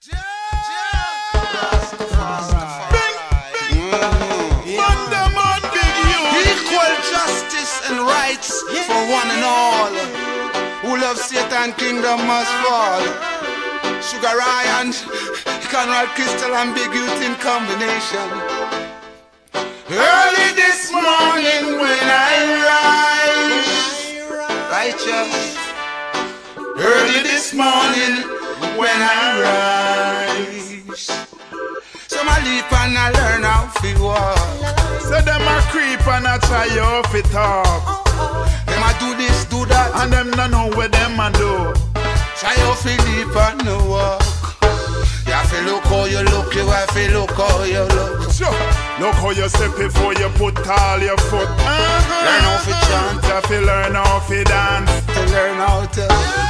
Equal justice and rights for one and all. Who love Satan kingdom must fall. Sugar Ryan, Conrad Crystal and Big Youth in combination. Early this morning when I rise, righteous. Early this morning when I rise. So I leap and I learn how to walk. So them a creep and a try off it talk. Them a do this, do that, And them no know what them a do. try how to leap and no walk. You have to look how you look, you have to look how you look. Sure. Look how you step before you put all your foot. Learn how to chant, You have to learn how to dance. to learn how to.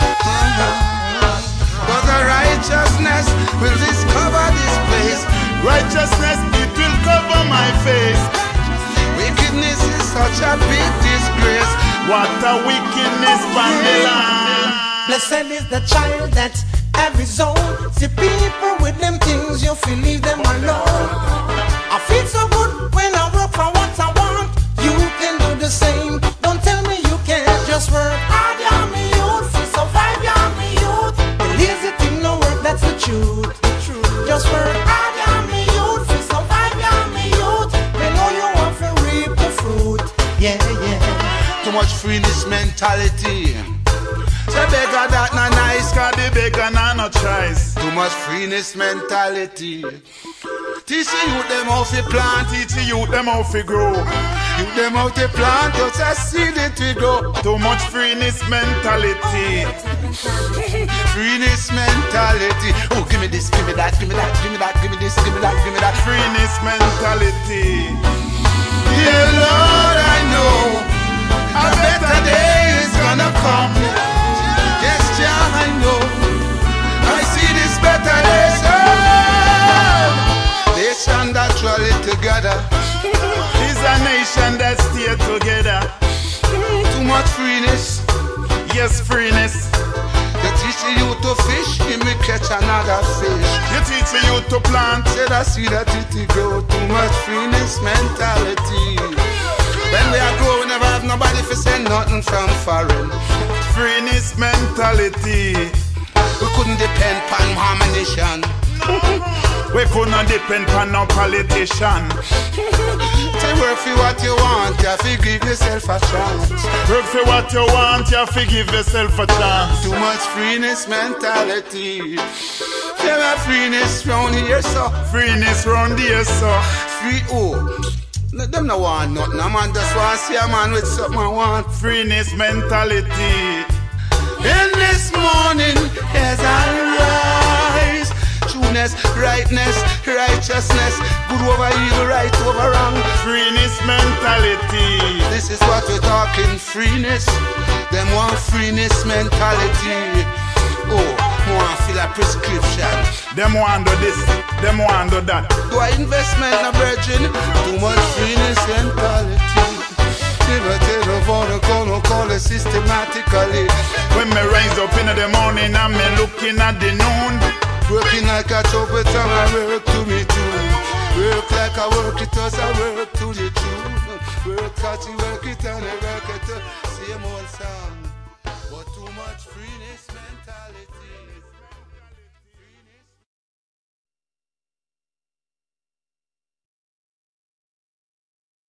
But the righteousness will discover this place. Righteousness, it will cover my face. Wickedness is such a big disgrace. What a wickedness from the land. Blessed is the child that every zone. See people with them things, you feel leave them alone. I feel so good when I work for what I want. You can do the same. Don't tell me you can't. Just work hard, you're me youth. To survive, you're me youth. The lazy thing no work, that's the truth. Just work hard, you're me youth. To survive, you're me youth. They know you want to reap the fruit. Yeah, yeah. Too much freeness mentality. Say beggar that not nice. Cause the beggar nah no choice. Too much freeness mentality. Teach the youth them how to plant. Teach the youth them how to grow. Youth them how to plant. Just a seed it we grow. Too much freeness mentality. Freeness mentality. Oh, give me this, give me that, give me that, give me that, give me this, give me that, give me that. Freeness mentality. Dear Lord, I know a better day is gonna come. Yes, Jah, I know. I see this better nation. Nation that rally together. Is a nation that stay together. Too much freeness. Yes, freeness. You teach the youth to fish, give me catch another fish. You teach the youth to plant. Said I see that it grow. Too much freeness mentality. When we are grow, we never have nobody for send nothing from foreign. Freeness mentality. We couldn't depend on ammunition. We could not depend on no politician. Say work for what you want, you have to give yourself a chance. Work for what you want, you have to give yourself a chance. Too much freeness mentality. There are freeness round here, so Freeness round here, so. free. Oh, no, them no want nothing. A man just want to see a man with something I want. Freeness mentality. In this morning, as I rise, trueness, rightness, righteousness, good over evil, right over wrong. Freeness mentality. This is what we're talking, freeness. Them want freeness mentality. Oh, want feel a prescription. Them want do this, them want do that. Do I investment in a virgin? Too much freeness mentality. Never tell the phone, call it systematically. When me rise up in the morning and me looking at the noon. Working like a chop with time, I work to me too. Work like I work it, as I work to the truth. Work hard, you work it and I work it. Same old song, but too much freeness mentality.